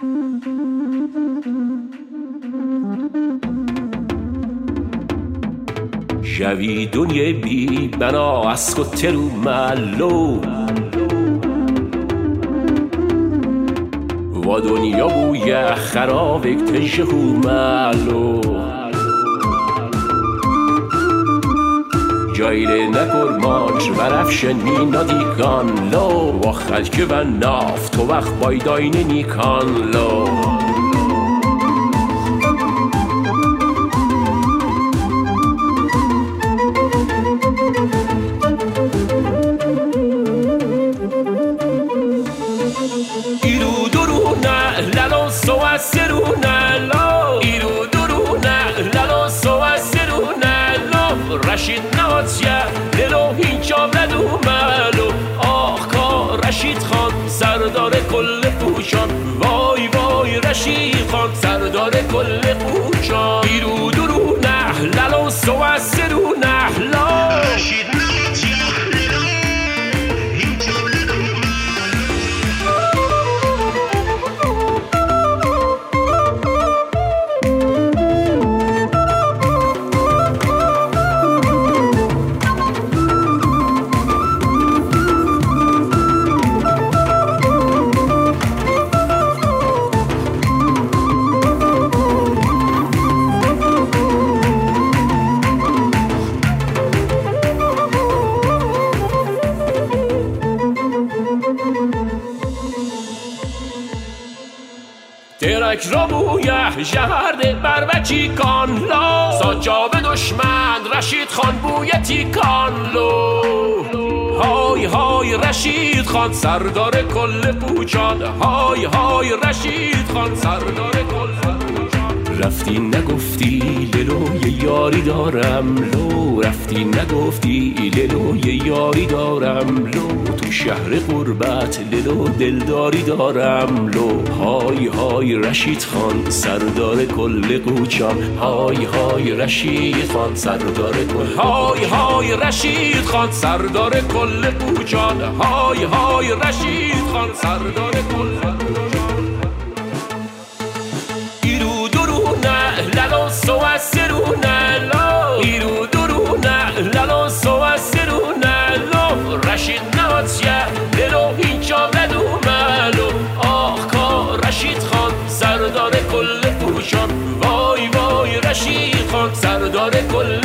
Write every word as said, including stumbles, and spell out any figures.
جویدونی بی بنا از کترو ملو و دنیا بوی خرابک تجهو ملو جایره نکر ماچ و رفشن می نادیکان لو و خلک و ناف تو وقت بایداین نیکان لو ایرو درو نه لالو سو از سرو نه لو ایرو درو نه لالو سو از سرو نه لو رشید ناتیه للو هینچا ولدو ملو آخ کا رشید خان سردار کل پوشان وای وای رشید خان سردار کل پوشان ایرو درو نه لالو سو از سرو نه لو رشید ناتیه للو هینچا ولدو ترک را بویه جهرده بر وچی کان لا ساجاب دشمن رشید خان بویه تیکان لو های های رشید خان سردار کل پوچان های های رشید خان سردار کل پوچان رفتی نگفتی للو یه یاری دارم لو رفتی نگفتی للو یه یاری دارم لو تو شهر قربت للو دلداری دارم لو های های رشید خان سردار کل قوچان های های رشید خان سردار کل های های رشید خان سردار کل قوچان های های رشید خان سردار کل ایرو درو نه لالو سو از سرو نه لو ایرو درو نه لالو سو از سرو نه لو رشید ناتیه للو هینچا ولدو ملو آخ کا رشید خان سردار کل پوشان وای وای رشید خان سردار کل